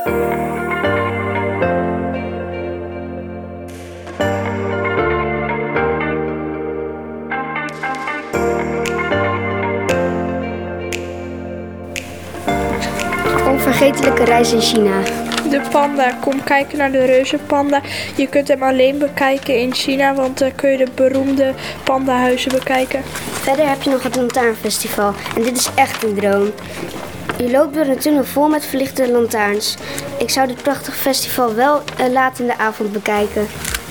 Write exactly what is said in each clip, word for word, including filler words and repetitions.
Onvergetelijke reis in China. De panda. Kom kijken naar de reuzenpanda. Je kunt hem alleen bekijken in China, want daar kun je de beroemde pandahuizen bekijken. Verder heb je nog het Lantaarnfestival. En dit is echt een droom. Je loopt door een tunnel vol met verlichte lantaarns. Ik zou dit prachtige festival wel uh, laat in de avond bekijken.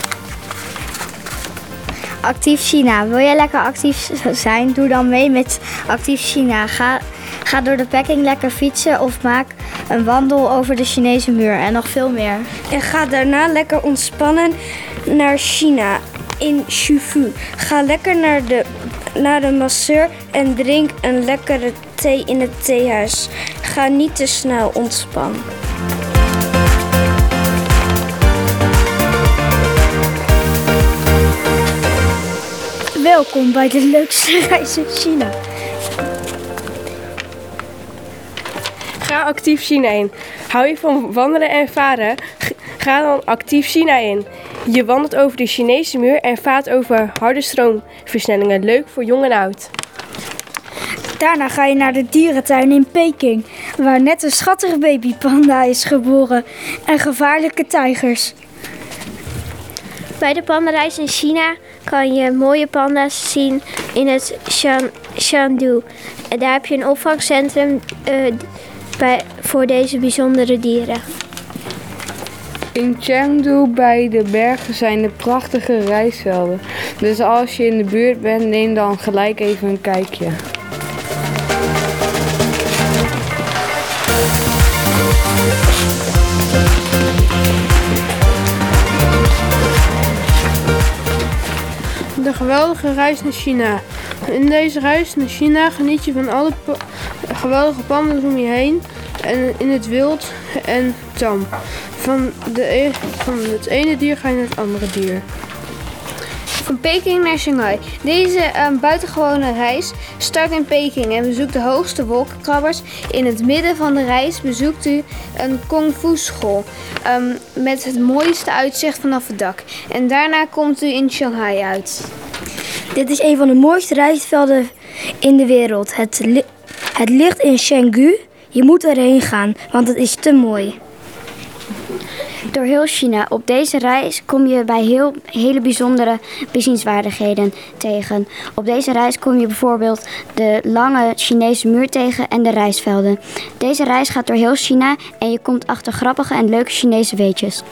Actief China. Wil jij lekker actief zijn? Doe dan mee met Actief China. Ga, ga door de Peking lekker fietsen of maak een wandel over de Chinese muur en nog veel meer. En ga daarna lekker ontspannen naar China in Shufu. Ga lekker naar de, naar de masseur en drink een lekkere thee in het theehuis. Ga niet te snel ontspannen. Welkom bij de leukste reis in China. Ga Actief China in. Hou je van wandelen en varen? Ga dan Actief China in. Je wandelt over de Chinese muur en vaart over harde stroomversnellingen. Leuk voor jong en oud. Daarna ga je naar de dierentuin in Peking, waar net een schattige babypanda is geboren en gevaarlijke tijgers. Bij de pandareis in China kan je mooie panda's zien in het Shan, Shandu. En daar heb je een opvangcentrum uh, bij, voor deze bijzondere dieren. In Chengdu bij de bergen zijn er prachtige rijstvelden. Dus als je in de buurt bent, neem dan gelijk even een kijkje. De geweldige reis naar China. In deze reis naar China geniet je van alle pa- geweldige panda's om je heen en in het wild en tam. Van, de e- van het ene dier ga je naar het andere dier. Van Peking naar Shanghai. Deze um, buitengewone reis start in Peking en bezoekt de hoogste wolkenkrabbers. In het midden van de reis bezoekt u een kung fu school um, met het mooiste uitzicht vanaf het dak. En daarna komt u in Shanghai uit. Dit is een van de mooiste rijstvelden in de wereld. Het, li- het ligt in Chengdu. Je moet erheen gaan, want het is te mooi. Door heel China. Op deze reis kom je bij heel, hele bijzondere bezienswaardigheden tegen. Op deze reis kom je bijvoorbeeld de lange Chinese muur tegen en de rijstvelden. Deze reis gaat door heel China en je komt achter grappige en leuke Chinese weetjes.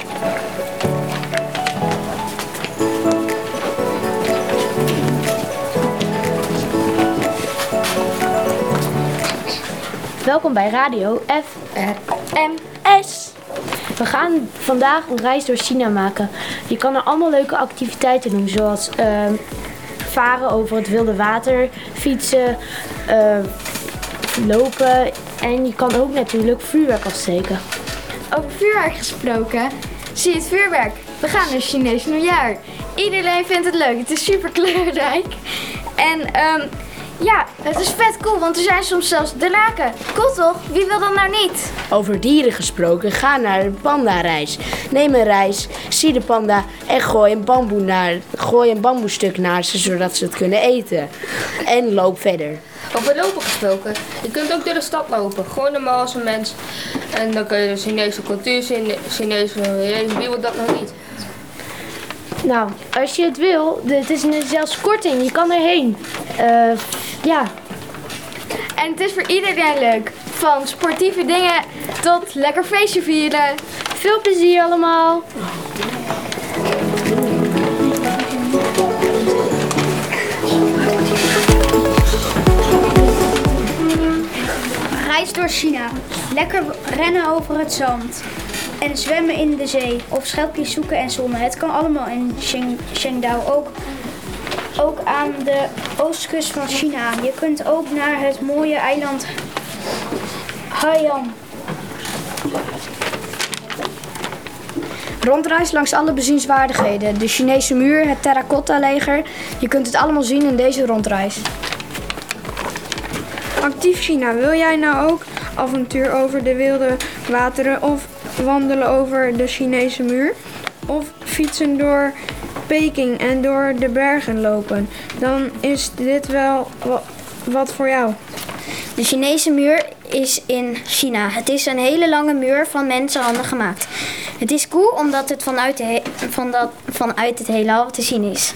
Welkom bij Radio F R M S. We gaan vandaag een reis door China maken. Je kan er allemaal leuke activiteiten doen, zoals uh, varen over het wilde water, fietsen, uh, lopen en je kan ook natuurlijk vuurwerk afsteken. Over vuurwerk gesproken, zie je het vuurwerk. We gaan naar Chinees nieuwjaar. Iedereen vindt het leuk, het is super kleurrijk. En um, ja, het is vet cool, want er zijn soms zelfs draken. Cool toch? Wie wil dat nou niet? Over dieren gesproken, ga naar de pandareis. Neem een reis, zie de panda en gooi een, bamboe naar, gooi een bamboestuk naar ze, zodat ze het kunnen eten. En loop verder. Over lopen gesproken, je kunt ook door de stad lopen, gewoon normaal als een mens. En dan kun je de Chinese cultuur zien, de Chinese religie, wie wil dat nog niet? Nou, als je het wil, het is zelfs korting, je kan erheen. Uh, ja. En het is voor iedereen leuk. Van sportieve dingen tot lekker feestje vieren. Veel plezier allemaal. Reis door China. Lekker rennen over het zand. En zwemmen in de zee. Of schelpjes zoeken en zonnen. Het kan allemaal in Shengdao. Ook, ook aan de oostkust van China. Je kunt ook naar het mooie eiland Haiyan. Rondreis langs alle bezienswaardigheden. De Chinese muur, het terracotta-leger. Je kunt het allemaal zien in deze rondreis. Actief China. Wil jij nou ook avontuur over de wilde wateren of wandelen over de Chinese muur. Of fietsen door Peking en door de bergen lopen. Dan is dit wel wa- wat voor jou. De Chinese muur is in China. Het is een hele lange muur van mensenhanden gemaakt. Het is cool omdat het vanuit, de he- van dat, vanuit het heelal te zien is.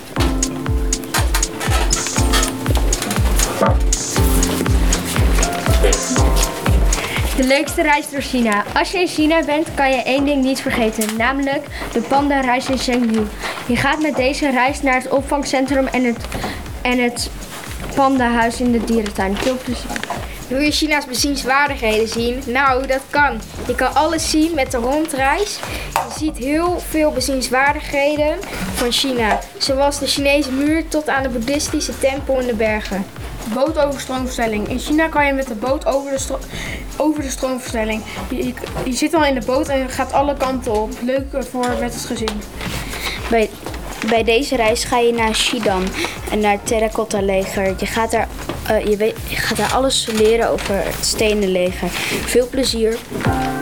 De leukste reis door China. Als je in China bent, kan je één ding niet vergeten, namelijk de panda-reis in Chengdu. Je gaat met deze reis naar het opvangcentrum en het, en het pandahuis in de dierentuin. Veel plezier. Wil je China's bezienswaardigheden zien? Nou, dat kan. Je kan alles zien met de rondreis. Je ziet heel veel bezienswaardigheden van China. Zoals de Chinese muur tot aan de boeddhistische tempel in de bergen. Boot over stroomversnelling. In China kan je met de boot over de, stro- over de stroomversnelling. Je, je, je zit al in de boot en gaat alle kanten op. Leuk voor met het gezin. Bij, bij deze reis ga je naar Xidan en naar het Terracotta leger. Je gaat, daar, uh, je, weet, je gaat daar alles leren over het stenen leger. Veel plezier.